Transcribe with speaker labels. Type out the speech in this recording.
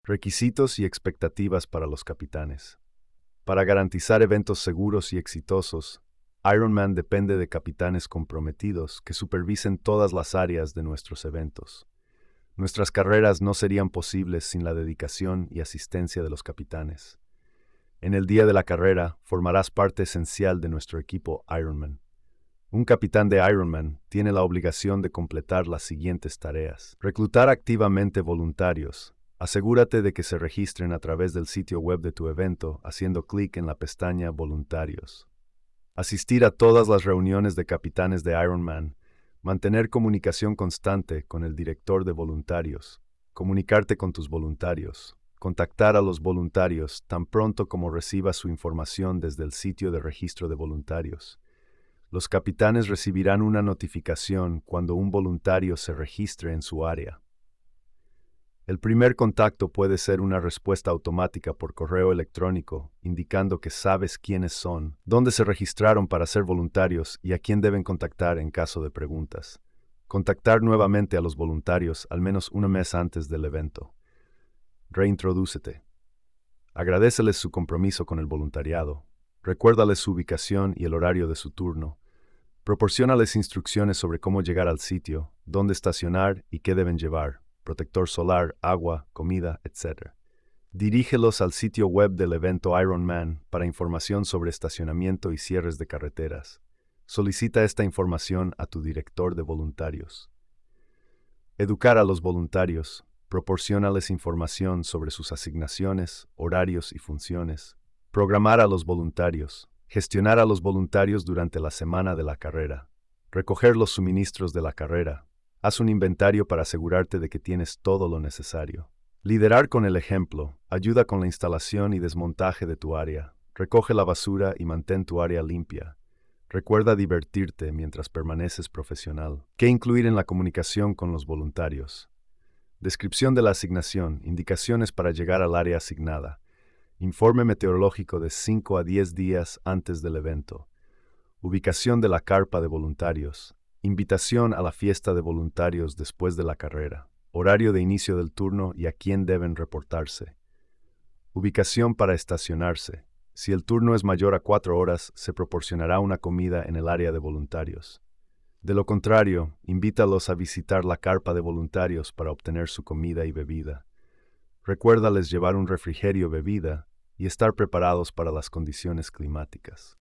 Speaker 1: Requisitos y expectativas para los capitanes. Para garantizar eventos seguros y exitosos, Ironman depende de capitanes comprometidos que supervisen todas las áreas de nuestros eventos. Nuestras carreras no serían posibles sin la dedicación y asistencia de los capitanes. En el día de la carrera, formarás parte esencial de nuestro equipo Ironman. Un capitán de Ironman tiene la obligación de completar las siguientes tareas. Reclutar activamente voluntarios. Asegúrate de que se registren a través del sitio web de tu evento haciendo clic en la pestaña Voluntarios. Asistir a todas las reuniones de capitanes de Ironman. Mantener comunicación constante con el director de voluntarios. Comunicarte con tus voluntarios. Contactar a los voluntarios tan pronto como recibas su información desde el sitio de registro de voluntarios. Los capitanes recibirán una notificación cuando un voluntario se registre en su área. El primer contacto puede ser una respuesta automática por correo electrónico, indicando que sabes quiénes son, dónde se registraron para ser voluntarios y a quién deben contactar en caso de preguntas. Contactar nuevamente a los voluntarios al menos un mes antes del evento. Reintrodúcete. Agradéceles su compromiso con el voluntariado. Recuérdales su ubicación y el horario de su turno. Proporciónales instrucciones sobre cómo llegar al sitio, dónde estacionar y qué deben llevar, protector solar, agua, comida, etc. Dirígelos al sitio web del evento Ironman para información sobre estacionamiento y cierres de carreteras. Solicita esta información a tu director de voluntarios. Educar a los voluntarios. Proporciónales información sobre sus asignaciones, horarios y funciones. Programar a los voluntarios. Gestionar a los voluntarios durante la semana de la carrera. Recoger los suministros de la carrera. Haz un inventario para asegurarte de que tienes todo lo necesario. Liderar con el ejemplo. Ayuda con la instalación y desmontaje de tu área. Recoge la basura y mantén tu área limpia. Recuerda divertirte mientras permaneces profesional. ¿Qué incluir en la comunicación con los voluntarios? Descripción de la asignación. Indicaciones para llegar al área asignada. Informe meteorológico de 5 a 10 días antes del evento. Ubicación de la carpa de voluntarios. Invitación a la fiesta de voluntarios después de la carrera. Horario de inicio del turno y a quién deben reportarse. Ubicación para estacionarse. Si el turno es mayor a 4 horas, se proporcionará una comida en el área de voluntarios. De lo contrario, invítalos a visitar la carpa de voluntarios para obtener su comida y bebida. Recuérdales llevar un refrigerio bebida y estar preparados para las condiciones climáticas.